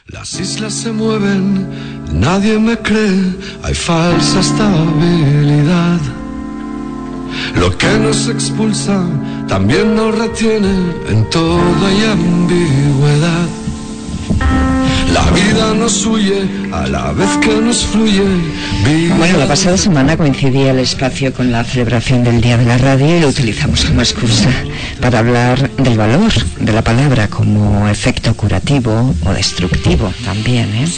Las islas se mueven, nadie me cree, hay falsa estabilidad. Lo que nos expulsa también nos retiene, en todo hay ambigüedad. La vida nos huye a la vez que nos fluye. Bueno, la pasada semana coincidía el espacio con la celebración del Día de la Radio y lo utilizamos como excusa para hablar del valor de la palabra como efecto curativo o destructivo también, ¿eh?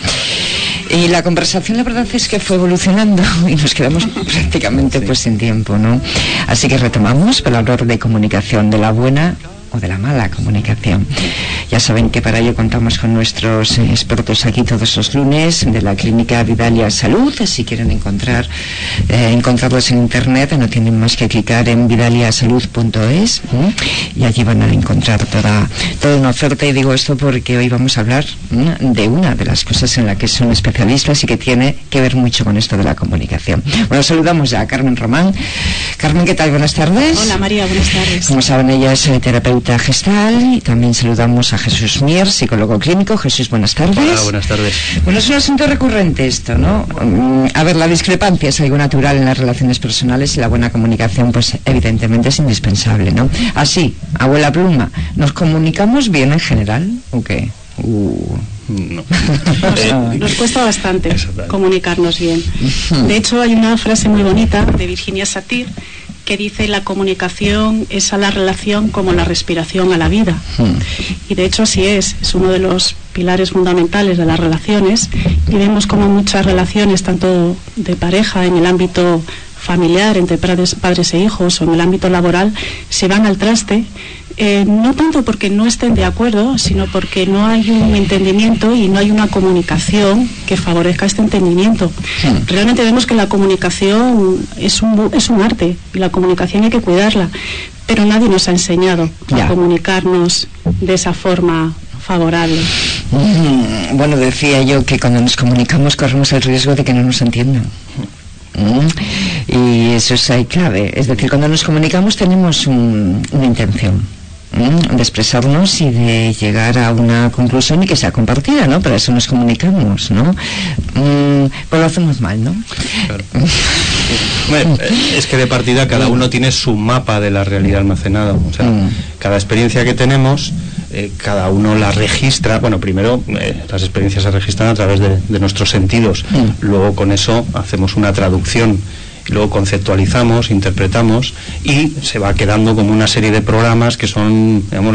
Y la conversación, la verdad es que fue evolucionando y nos quedamos prácticamente pues sin tiempo, ¿no? Así que retomamos para hablar de comunicación, de la buena o de la mala comunicación. Ya saben que para ello contamos con nuestros expertos aquí todos los lunes de la clínica Vidalia Salud. Si quieren encontrarlos en internet, no tienen más que clicar en vidaliasalud.es y allí van a encontrar toda una oferta. Y digo esto porque hoy vamos a hablar de una de las cosas en la que son especialistas y que tiene que ver mucho con esto de la comunicación. Bueno, saludamos ya a Carmen Román. Carmen, ¿qué tal? Buenas tardes. Hola María, buenas tardes. Como saben, ella es terapeuta gestal, y también saludamos a Jesús Mier, psicólogo clínico. Jesús, buenas tardes. Hola, buenas tardes. Bueno, es un asunto recurrente esto, ¿no? A ver, la discrepancia es algo natural en las relaciones personales y la buena comunicación, pues evidentemente es indispensable, ¿no? Así, abuela pluma, ¿nos comunicamos bien en general o qué? No. Nos cuesta bastante comunicarnos bien. De hecho, hay una frase muy bonita de Virginia Satir que dice: la comunicación es a la relación como la respiración a la vida. Y de hecho así es uno de los pilares fundamentales de las relaciones, y vemos como muchas relaciones, tanto de pareja, en el ámbito familiar, entre padres e hijos, o en el ámbito laboral, se van al traste. No tanto porque no estén de acuerdo, sino porque no hay un entendimiento y no hay una comunicación que favorezca este entendimiento. Realmente vemos que la comunicación es un arte, y la comunicación hay que cuidarla, pero nadie nos ha enseñado a comunicarnos de esa forma favorable. Bueno, decía yo que cuando nos comunicamos corremos el riesgo de que no nos entiendan. Y eso es ahí clave. Es decir, cuando nos comunicamos tenemos una intención de expresarnos y de llegar a una conclusión y que sea compartida, ¿no? Para eso nos comunicamos, ¿no? Pues lo hacemos mal, ¿no? Claro. Bueno, es que de partida cada uno tiene su mapa de la realidad almacenada. O sea, cada experiencia que tenemos, cada uno la registra. Bueno, primero las experiencias se registran a través de nuestros sentidos. Luego con eso hacemos una traducción. Y luego conceptualizamos, interpretamos, y se va quedando como una serie de programas que son, digamos,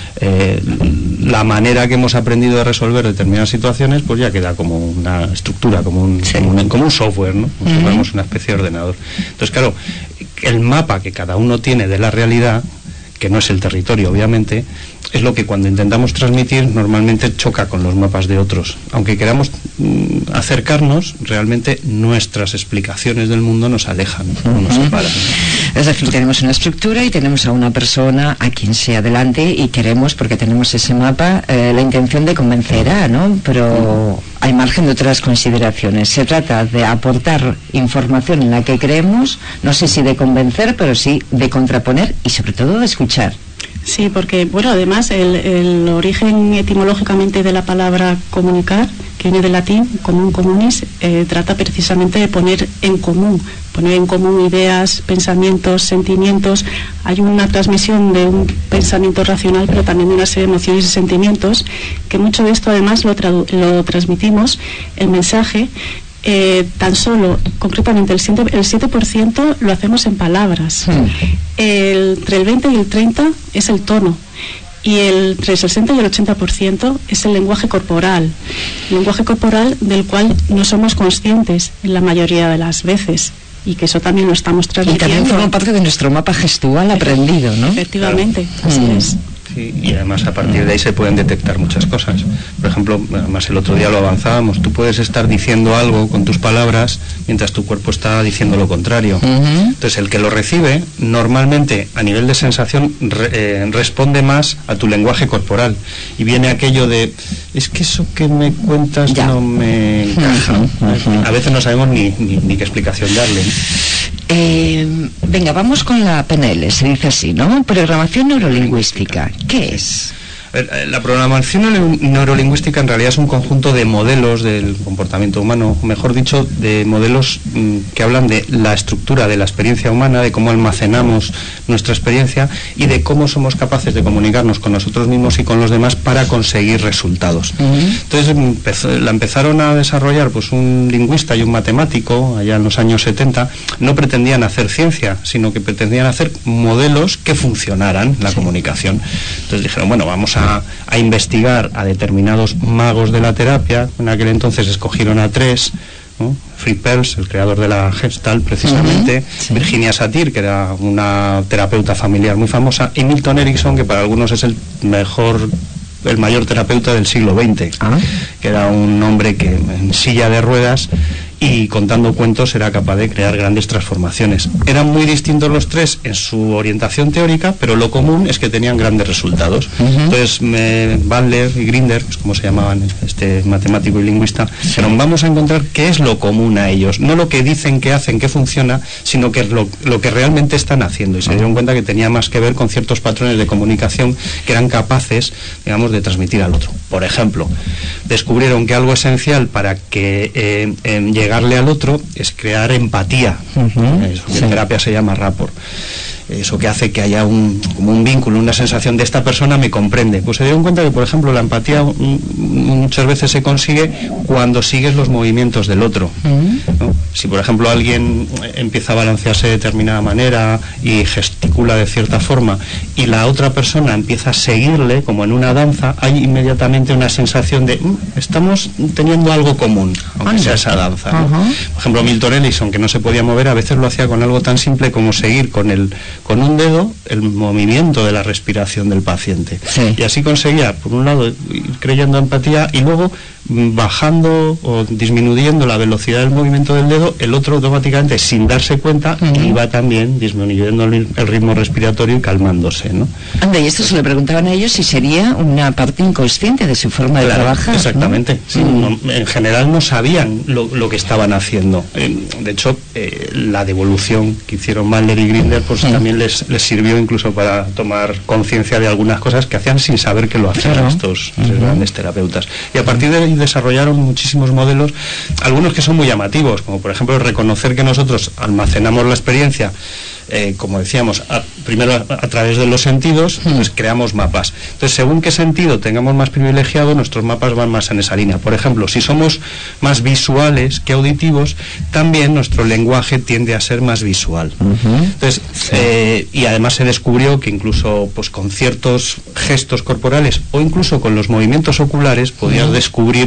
la manera que hemos aprendido a resolver determinadas situaciones, pues ya queda como una estructura, como un software, ¿no? Como una especie de ordenador. Entonces, claro, el mapa que cada uno tiene de la realidad, que no es el territorio, obviamente, es lo que cuando intentamos transmitir normalmente choca con los mapas de otros. Aunque queramos acercarnos, realmente nuestras explicaciones del mundo nos alejan, no nos separan. Es decir, tenemos una estructura y tenemos a una persona a quien sea delante y queremos, porque tenemos ese mapa, la intención de convencer a, ¿no? Pero hay margen de otras consideraciones. Se trata de aportar información en la que creemos, no sé si de convencer, pero sí de contraponer y sobre todo de escuchar. Sí, porque, bueno, además el origen etimológicamente de la palabra comunicar, que viene del latín, común communis, trata precisamente de poner en común ideas, pensamientos, sentimientos. Hay una transmisión de un pensamiento racional, pero también de una serie de emociones y sentimientos, que mucho de esto además lo transmitimos, el mensaje. Tan solo, concretamente el 7% lo hacemos en palabras. Entre el 20 y el 30 es el tono, y entre el 60 y el 80% es el lenguaje corporal del cual no somos conscientes en la mayoría de las veces, y que eso también lo estamos transmitiendo. Y también forma parte de nuestro mapa gestual aprendido, ¿no? Efectivamente, así es. Sí, y además a partir de ahí se pueden detectar muchas cosas. Por ejemplo, además el otro día lo avanzábamos, tú puedes estar diciendo algo con tus palabras mientras tu cuerpo está diciendo lo contrario. Entonces el que lo recibe normalmente a nivel de sensación responde más a tu lenguaje corporal, y viene aquello de: es que eso que me cuentas no me encaja. A veces no sabemos ni qué explicación darle. Venga, vamos con la PNL, se dice así, ¿no? Programación neurolingüística. ¿Qué es? La programación neurolingüística en realidad es un conjunto de modelos del comportamiento humano, mejor dicho, de modelos que hablan de la estructura de la experiencia humana, de cómo almacenamos nuestra experiencia y de cómo somos capaces de comunicarnos con nosotros mismos y con los demás para conseguir resultados. Entonces la empezaron a desarrollar pues un lingüista y un matemático allá en los años 70. No pretendían hacer ciencia, sino que pretendían hacer modelos que funcionaran la comunicación. Entonces dijeron, bueno, vamos a investigar a determinados magos de la terapia. En aquel entonces escogieron a 3, ¿no? Fritz Perls, el creador de la Gestalt, precisamente, Virginia Satir, que era una terapeuta familiar muy famosa, y Milton Erickson, que para algunos es el mayor terapeuta del siglo XX, que era un hombre que en silla de ruedas y contando cuentos era capaz de crear grandes transformaciones. Eran muy distintos los 3 en su orientación teórica, pero lo común es que tenían grandes resultados. Entonces Bandler y Grinder, pues como se llamaban, este matemático y lingüista, dijeron, vamos a encontrar qué es lo común a ellos, no lo que dicen que hacen, que funciona, sino que es lo que realmente están haciendo, y se dieron cuenta que tenía más que ver con ciertos patrones de comunicación que eran capaces, digamos, de transmitir al otro. Por ejemplo, descubrieron que algo esencial para que llegarle al otro es crear empatía. Eso que en terapia se llama rapport. Eso que hace que haya como un vínculo, una sensación de esta persona me comprende. Pues se dieron cuenta que, por ejemplo, la empatía muchas veces se consigue cuando sigues los movimientos del otro, ¿no? Si, por ejemplo, alguien empieza a balancearse de determinada manera y gesticula de cierta forma y la otra persona empieza a seguirle, como en una danza, hay inmediatamente una sensación de estamos teniendo algo común, aunque sea esa danza, ¿no? Por ejemplo, Milton Erickson, que no se podía mover, a veces lo hacía con algo tan simple como seguir con un dedo el movimiento de la respiración del paciente. Y así conseguía, por un lado, ir creyendo empatía y luego bajando o disminuyendo la velocidad del movimiento del dedo, el otro automáticamente, sin darse cuenta, iba también disminuyendo el ritmo respiratorio y calmándose, ¿no? Anda, y esto se le preguntaban a ellos si sería una parte inconsciente de su forma de trabajar. Exactamente, ¿no? Sí, en general no sabían lo que estaban haciendo. De hecho, la devolución que hicieron Bandler y Grinder pues también les sirvió incluso para tomar conciencia de algunas cosas que hacían sin saber que lo hacían estos grandes terapeutas. Y a partir de ahí desarrollaron muchísimos modelos, algunos que son muy llamativos, como por ejemplo reconocer que nosotros almacenamos la experiencia, como decíamos, primero a través de los sentidos, pues creamos mapas. Entonces, según qué sentido tengamos más privilegiado, nuestros mapas van más en esa línea. Por ejemplo, si somos más visuales que auditivos, también nuestro lenguaje tiende a ser más visual. Entonces, y además se descubrió que incluso pues con ciertos gestos corporales o incluso con los movimientos oculares podías descubrir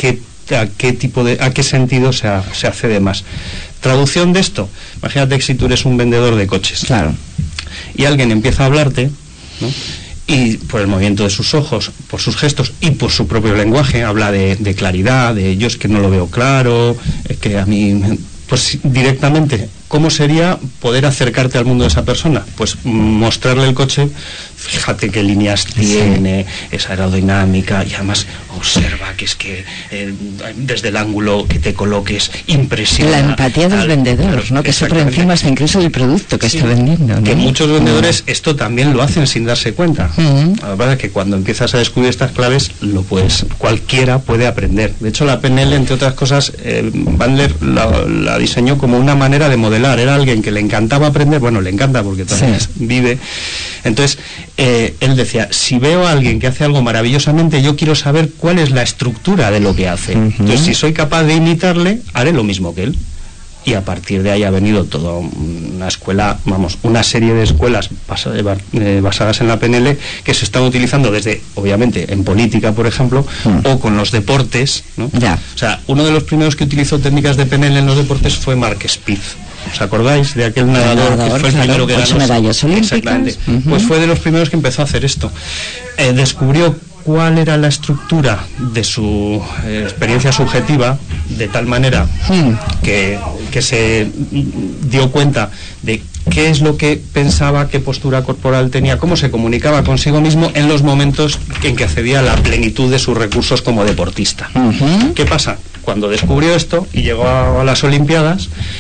a qué sentido se accede más. Traducción de esto, imagínate que si tú eres un vendedor de coches, y alguien empieza a hablarte, ¿no? Y por el movimiento de sus ojos, por sus gestos y por su propio lenguaje, habla de claridad, de yo es que no lo veo claro, es que a mí, pues directamente, ¿cómo sería poder acercarte al mundo de esa persona? Pues mostrarle el coche, fíjate qué líneas tiene, esa aerodinámica, y además observa que es que desde el ángulo que te coloques impresiona. La empatía del vendedor, ¿no? Que eso por encima está incluso del producto que está vendiendo, ¿no? Que muchos vendedores esto también lo hacen sin darse cuenta. La verdad es que cuando empiezas a descubrir estas claves, cualquiera puede aprender. De hecho, la PNL, entre otras cosas, Bandler la diseñó como una manera de modelar. Era alguien que le encantaba aprender, bueno, le encanta porque también vive. Entonces, él decía, si veo a alguien que hace algo maravillosamente, yo quiero saber cuál es la estructura de lo que hace. Entonces, si soy capaz de imitarle, haré lo mismo que él. Y a partir de ahí ha venido toda una escuela, una serie de escuelas basadas en la PNL que se están utilizando desde, obviamente, en política, por ejemplo, o con los deportes, ¿no? O sea, uno de los primeros que utilizó técnicas de PNL en los deportes fue Mark Spitz. ¿Os acordáis de aquel nadador que fue el primero que ganó medallas olímpicas? Exactamente. Pues fue de los primeros que empezó a hacer esto. Descubrió cuál era la estructura de su experiencia subjetiva, de tal manera que se dio cuenta de qué es lo que pensaba, qué postura corporal tenía, cómo se comunicaba consigo mismo en los momentos en que accedía a la plenitud de sus recursos como deportista. ¿Qué pasa? Cuando descubrió esto y llegó a las Olimpiadas,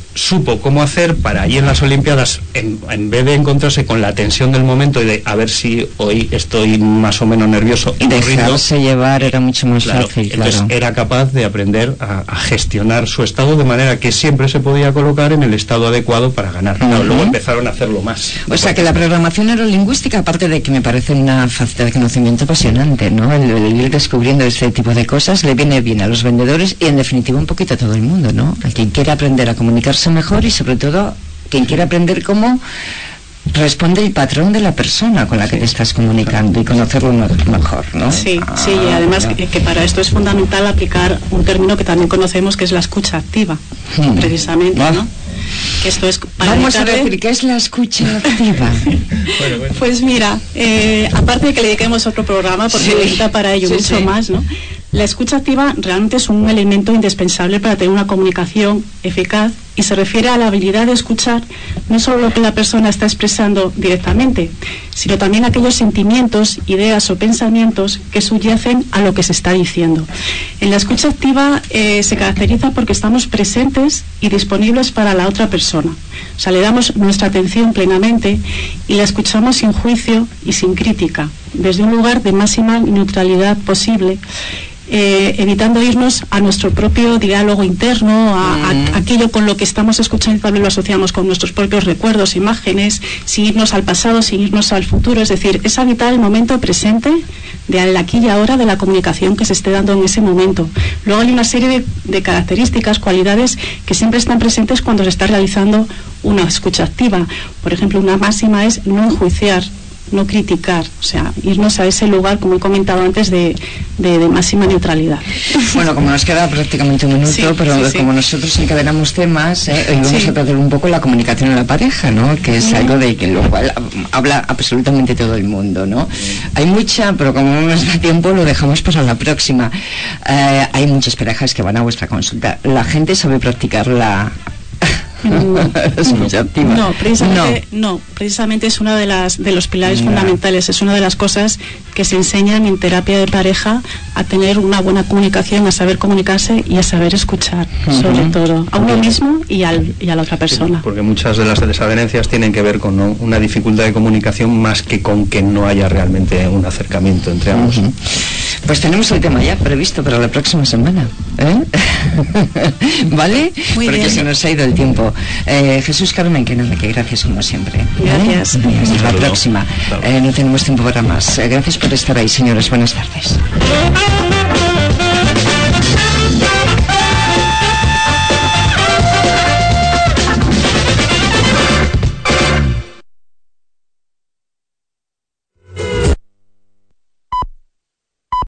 supo cómo hacer para allí en las Olimpiadas, en vez de encontrarse con la tensión del momento y de a ver si hoy estoy más o menos nervioso y dejarse llevar era mucho más fácil. Entonces era capaz de aprender a gestionar su estado de manera que siempre se podía colocar en el estado adecuado para ganar. Claro, luego empezaron a hacerlo más. O sea que la programación neurolingüística, aparte de que me parece una faceta de conocimiento apasionante, ¿no? El ir descubriendo este tipo de cosas le viene bien a los vendedores y en definitiva un poquito a todo el mundo, ¿no? Al quien quiera aprender a comunicarse mejor y sobre todo quien quiera aprender cómo responde el patrón de la persona con la que te estás comunicando y conocerlo mejor, ¿no? Sí, y además que para esto es fundamental aplicar un término que también conocemos, que es la escucha activa, precisamente, ¿no? Que esto es para vamos a decir, ¿qué es la escucha activa? bueno. Pues mira, aparte de que le dediquemos otro programa, porque necesita para ello mucho más, ¿no? La escucha activa realmente es un elemento indispensable para tener una comunicación eficaz y se refiere a la habilidad de escuchar no solo lo que la persona está expresando directamente, sino también aquellos sentimientos, ideas o pensamientos que subyacen a lo que se está diciendo. En la escucha activa se caracteriza porque estamos presentes y disponibles para la otra persona. O sea, le damos nuestra atención plenamente y la escuchamos sin juicio y sin crítica, desde un lugar de máxima neutralidad posible, evitando irnos a nuestro propio diálogo interno, a aquello con lo que estamos escuchando, tal vez lo asociamos con nuestros propios recuerdos, imágenes, sin irnos al pasado, sin irnos al futuro. Es decir, es habitar el momento presente del aquí y ahora de la comunicación que se esté dando en ese momento. Luego hay una serie de características, cualidades que siempre están presentes cuando se está realizando una escucha activa. Por ejemplo, una máxima es no enjuiciar, no criticar, o sea, irnos a ese lugar, como he comentado antes, de máxima neutralidad. Bueno, como nos queda prácticamente un minuto, como nosotros encadenamos temas, hoy vamos a tratar un poco la comunicación en la pareja, ¿no? Que es algo de que lo cual habla absolutamente todo el mundo, ¿no? Hay mucha, pero como no nos da tiempo, lo dejamos para la próxima. Hay muchas parejas que van a vuestra consulta. ¿La gente sabe practicar la escucha activa? No, precisamente es uno de los pilares fundamentales, es una de las cosas que se enseñan en terapia de pareja, a tener una buena comunicación, a saber comunicarse y a saber escuchar, sobre todo a uno mismo y a la otra persona. Sí, porque muchas de las desavenencias tienen que ver con una dificultad de comunicación más que con que no haya realmente un acercamiento entre ambos. Pues tenemos el tema ya previsto para la próxima semana, ¿vale? Muy porque bien. Se nos ha ido el tiempo. Jesús, Carmen, que gracias como siempre. Gracias. Hasta la próxima. No tenemos tiempo para más. Gracias por estar ahí, señores. Buenas tardes.